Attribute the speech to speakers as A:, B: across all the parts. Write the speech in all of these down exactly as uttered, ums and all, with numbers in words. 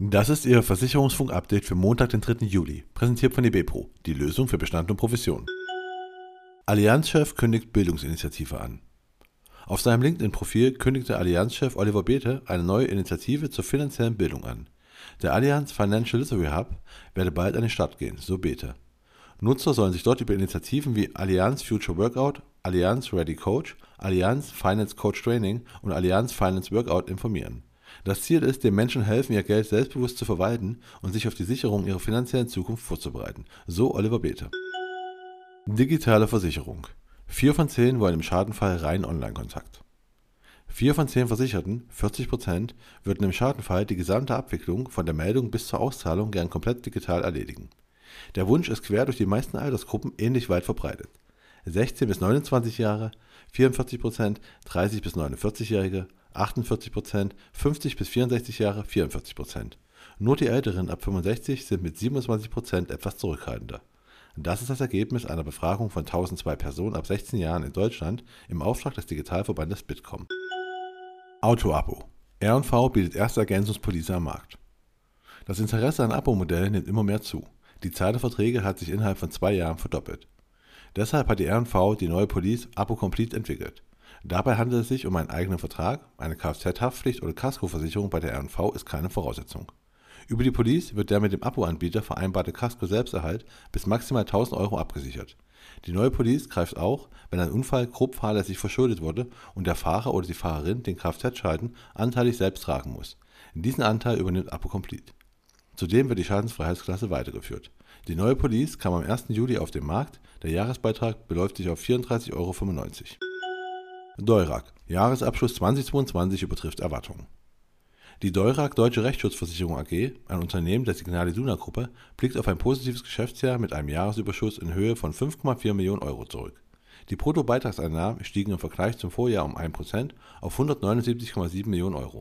A: Das ist Ihr Versicherungsfunk-Update für Montag, den dritten Juli, präsentiert von eBepro, die Lösung für Bestand und Provision. Allianz-Chef kündigt Bildungsinitiative an. Auf seinem LinkedIn-Profil kündigte Allianz-Chef Oliver Bäte eine neue Initiative zur finanziellen Bildung an. Der Allianz Financial Literacy Hub werde bald an den Start gehen, so Bäte. Nutzer sollen sich dort über Initiativen wie Allianz Future Workout, Allianz Ready Coach, Allianz Finance Coach Training und Allianz Finance Workout informieren. Das Ziel ist, den Menschen helfen, ihr Geld selbstbewusst zu verwalten und sich auf die Sicherung ihrer finanziellen Zukunft vorzubereiten, so Oliver Bäte. Digitale Versicherung. Vier von zehn wollen im Schadenfall rein Online-Kontakt. Vier von zehn Versicherten, vierzig Prozent, würden im Schadenfall die gesamte Abwicklung von der Meldung bis zur Auszahlung gern komplett digital erledigen. Der Wunsch ist quer durch die meisten Altersgruppen ähnlich weit verbreitet. sechzehn bis neunundzwanzig Jahre, vierundvierzig Prozent, dreißig bis neunundvierzig-Jährige, achtundvierzig Prozent, fünfzig bis vierundsechzig Jahre, vierundvierzig Prozent. Nur die Älteren ab fünfundsechzig sind mit siebenundzwanzig Prozent etwas zurückhaltender. Das ist das Ergebnis einer Befragung von tausendzwei Personen ab sechzehn Jahren in Deutschland im Auftrag des Digitalverbandes Bitkom. Auto-Abo. R und V bietet erste Ergänzungspolice am Markt. Das Interesse an Abo-Modellen nimmt immer mehr zu. Die Zahl der Verträge hat sich innerhalb von zwei Jahren verdoppelt. Deshalb hat die R und V die neue Police Abo Complete entwickelt. Dabei handelt es sich um einen eigenen Vertrag, eine Kfz-Haftpflicht oder Kaskoversicherung bei der R und V ist keine Voraussetzung. Über die Police wird der mit dem Abo-Anbieter vereinbarte Kasko-Selbsterhalt bis maximal tausend Euro abgesichert. Die neue Police greift auch, wenn ein Unfall grob fahrlässig verschuldet wurde und der Fahrer oder die Fahrerin den Kfz-Schaden anteilig selbst tragen muss. Diesen Anteil übernimmt Abo Complete. Zudem wird die Schadensfreiheitsklasse weitergeführt. Die neue Police kam am ersten Juli auf den Markt, der Jahresbeitrag beläuft sich auf vierunddreißig Euro fünfundneunzig. Deurag. Jahresabschluss zweitausendzweiundzwanzig übertrifft Erwartungen. Die Deurag Deutsche Rechtsschutzversicherung A G, ein Unternehmen der Signal Iduna Gruppe, blickt auf ein positives Geschäftsjahr mit einem Jahresüberschuss in Höhe von fünf Komma vier Millionen Euro zurück. Die Bruttobeitragseinnahmen stiegen im Vergleich zum Vorjahr um ein Prozent auf hundertneunundsiebzig Komma sieben Millionen Euro.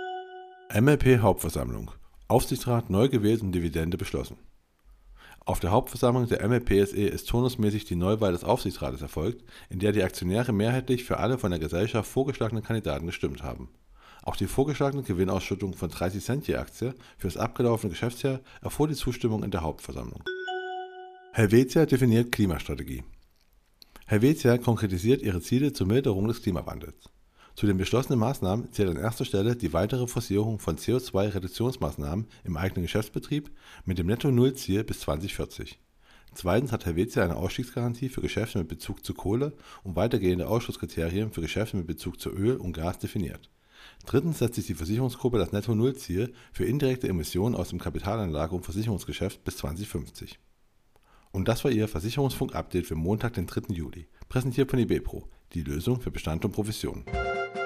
A: M L P Hauptversammlung. Aufsichtsrat neu gewählt und Dividende beschlossen. Auf der Hauptversammlung der M L P S E ist turnusmäßig die Neuwahl des Aufsichtsrates erfolgt, in der die Aktionäre mehrheitlich für alle von der Gesellschaft vorgeschlagenen Kandidaten gestimmt haben. Auch die vorgeschlagene Gewinnausschüttung von dreißig Cent je Aktie für das abgelaufene Geschäftsjahr erfuhr die Zustimmung in der Hauptversammlung. Helvetia definiert Klimastrategie. Helvetia konkretisiert ihre Ziele zur Milderung des Klimawandels. Zu den beschlossenen Maßnahmen zählt an erster Stelle die weitere Forcierung von C O zwei Reduktionsmaßnahmen im eigenen Geschäftsbetrieb mit dem Netto-Null-Ziel bis zweitausendvierzig. Zweitens hat Helvetia eine Ausstiegsgarantie für Geschäfte mit Bezug zu Kohle und weitergehende Ausschlusskriterien für Geschäfte mit Bezug zu Öl und Gas definiert. Drittens setzt sich die Versicherungsgruppe das Netto-Null-Ziel für indirekte Emissionen aus dem Kapitalanlage- und Versicherungsgeschäft bis zweitausendfünfzig. Und das war Ihr Versicherungsfunk-Update für Montag, den dritten Juli, präsentiert von eBepro, die Lösung für Bestand und Provision.